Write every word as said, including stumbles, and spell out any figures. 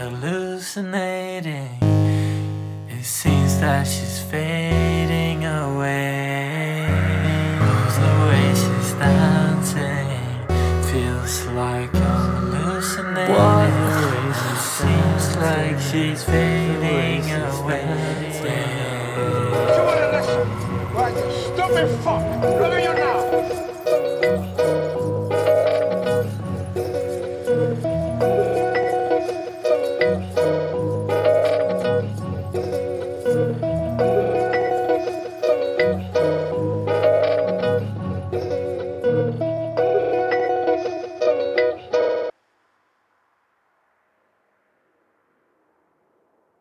hallucinating. It seems that she's fading away. Oh, the way she's dancing feels like I'm hallucinating. It seems like she's fading away. You wanna listen? Right, you stupid fuck! Look at you now!